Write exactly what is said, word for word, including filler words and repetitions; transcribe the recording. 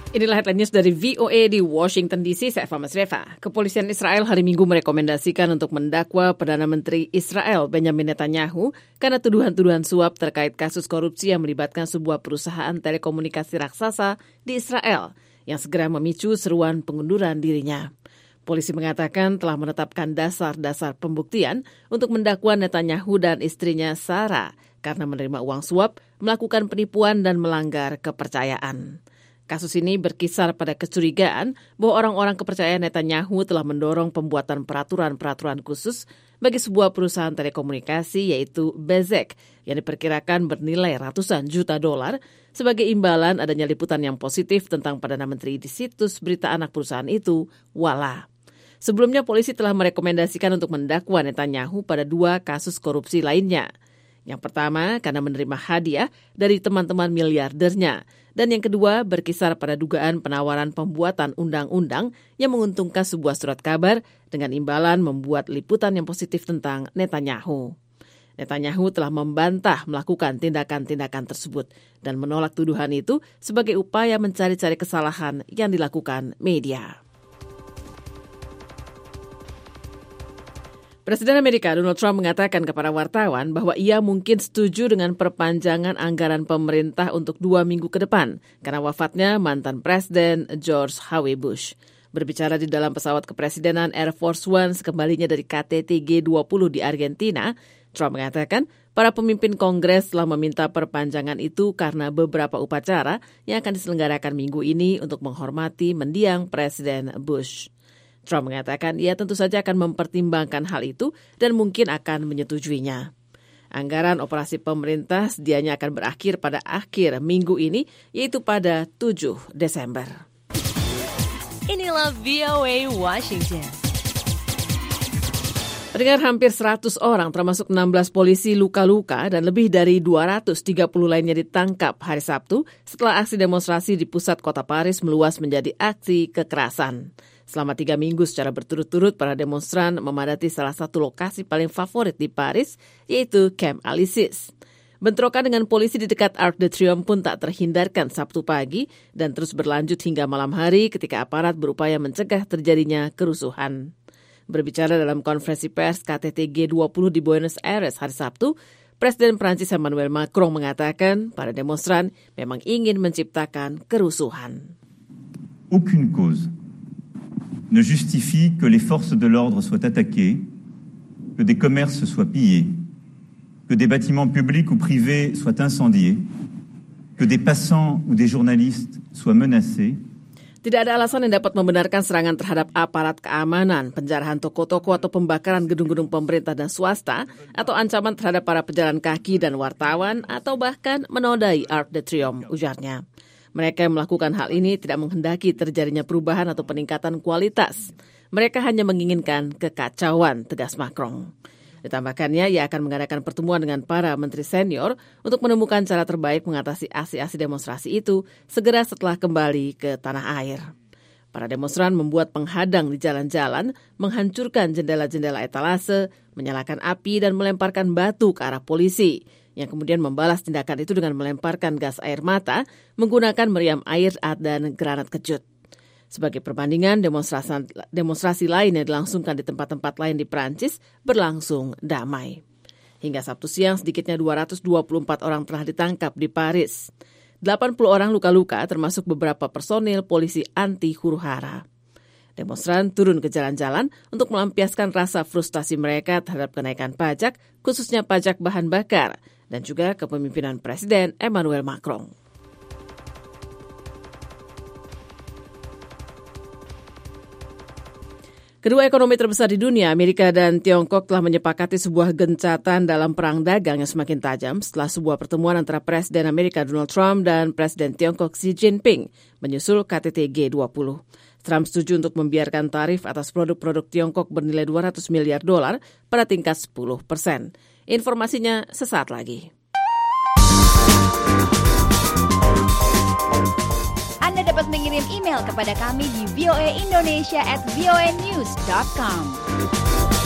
Inilah headline news dari V O A di Washington D C, saya Eva Masreva. Kepolisian Israel hari Minggu merekomendasikan untuk mendakwa Perdana Menteri Israel Benjamin Netanyahu karena tuduhan-tuduhan suap terkait kasus korupsi yang melibatkan sebuah perusahaan telekomunikasi raksasa di Israel yang segera memicu seruan pengunduran dirinya. Polisi mengatakan telah menetapkan dasar-dasar pembuktian untuk mendakwa Netanyahu dan istrinya Sarah karena menerima uang suap, melakukan penipuan dan melanggar kepercayaan. Kasus ini berkisar pada kecurigaan bahwa orang-orang kepercayaan Netanyahu telah mendorong pembuatan peraturan-peraturan khusus bagi sebuah perusahaan telekomunikasi yaitu Bezek yang diperkirakan bernilai ratusan juta dolar sebagai imbalan adanya liputan yang positif tentang Perdana Menteri di situs berita anak perusahaan itu, Walla. Sebelumnya polisi telah merekomendasikan untuk mendakwa Netanyahu pada dua kasus korupsi lainnya. Yang pertama karena menerima hadiah dari teman-teman miliardernya. Dan yang kedua berkisar pada dugaan penawaran pembuatan undang-undang yang menguntungkan sebuah surat kabar dengan imbalan membuat liputan yang positif tentang Netanyahu. Netanyahu telah membantah melakukan tindakan-tindakan tersebut dan menolak tuduhan itu sebagai upaya mencari-cari kesalahan yang dilakukan media. Presiden Amerika Donald Trump mengatakan kepada wartawan bahwa ia mungkin setuju dengan perpanjangan anggaran pemerintah untuk dua minggu ke depan karena wafatnya mantan Presiden George H W Bush. Berbicara di dalam pesawat kepresidenan Air Force One sekembalinya dari K T T G dua puluh di Argentina, Trump mengatakan para pemimpin Kongres telah meminta perpanjangan itu karena beberapa upacara yang akan diselenggarakan minggu ini untuk menghormati mendiang Presiden Bush. Trump mengatakan ia tentu saja akan mempertimbangkan hal itu dan mungkin akan menyetujuinya. Anggaran operasi pemerintah sedianya akan berakhir pada akhir minggu ini, yaitu pada tujuh Desember. Inilah V O A Washington. Pendengar, hampir seratus orang termasuk enam belas polisi luka-luka dan lebih dari dua ratus tiga puluh lainnya ditangkap hari Sabtu setelah aksi demonstrasi di pusat kota Paris meluas menjadi aksi kekerasan. Selama tiga minggu secara berturut-turut, para demonstran memadati salah satu lokasi paling favorit di Paris, yaitu Camp Élysées. Bentrokan dengan polisi di dekat Arc de Triomphe pun tak terhindarkan Sabtu pagi dan terus berlanjut hingga malam hari ketika aparat berupaya mencegah terjadinya kerusuhan. Berbicara dalam konferensi pers K T T G dua puluh di Buenos Aires hari Sabtu, Presiden Prancis Emmanuel Macron mengatakan para demonstran memang ingin menciptakan kerusuhan. Aucune cause ne justifie que les forces de l'ordre soient attaquées, que des commerces soient pillés, que des bâtiments publics ou privés soient incendiés, que des passants ou des journalistes soient menacés. Tidak ada alasan yang dapat membenarkan serangan terhadap aparat keamanan, penjarahan toko-toko atau pembakaran gedung-gedung pemerintah dan swasta, atau ancaman terhadap para pejalan kaki dan wartawan, atau bahkan menodai Arc de Triomphe, ujarnya. Mereka yang melakukan hal ini tidak menghendaki terjadinya perubahan atau peningkatan kualitas. Mereka hanya menginginkan kekacauan, tegas Macron. Ditambahkannya, ia akan mengadakan pertemuan dengan para menteri senior untuk menemukan cara terbaik mengatasi aksi-aksi demonstrasi itu segera setelah kembali ke tanah air. Para demonstran membuat penghadang di jalan-jalan, menghancurkan jendela-jendela etalase, menyalakan api dan melemparkan batu ke arah polisi, yang kemudian membalas tindakan itu dengan melemparkan gas air mata, menggunakan meriam air dan granat kejut. Sebagai perbandingan, demonstrasi, demonstrasi lain yang dilangsungkan di tempat-tempat lain di Prancis berlangsung damai. Hingga Sabtu siang, sedikitnya dua ratus dua puluh empat orang telah ditangkap di Paris. delapan puluh orang luka-luka, termasuk beberapa personil polisi anti huru-hara. Demonstran turun ke jalan-jalan untuk melampiaskan rasa frustasi mereka terhadap kenaikan pajak, khususnya pajak bahan bakar, dan juga kepemimpinan Presiden Emmanuel Macron. Kedua ekonomi terbesar di dunia, Amerika dan Tiongkok, telah menyepakati sebuah gencatan dalam perang dagang yang semakin tajam setelah sebuah pertemuan antara Presiden Amerika Donald Trump dan Presiden Tiongkok Xi Jinping menyusul K T T G dua puluh. Trump setuju untuk membiarkan tarif atas produk-produk Tiongkok bernilai dua ratus miliar dolar pada tingkat sepuluh persen. Informasinya sesaat lagi. Anda dapat mengirim email kepada kami di voaindonesia at voanews dot com.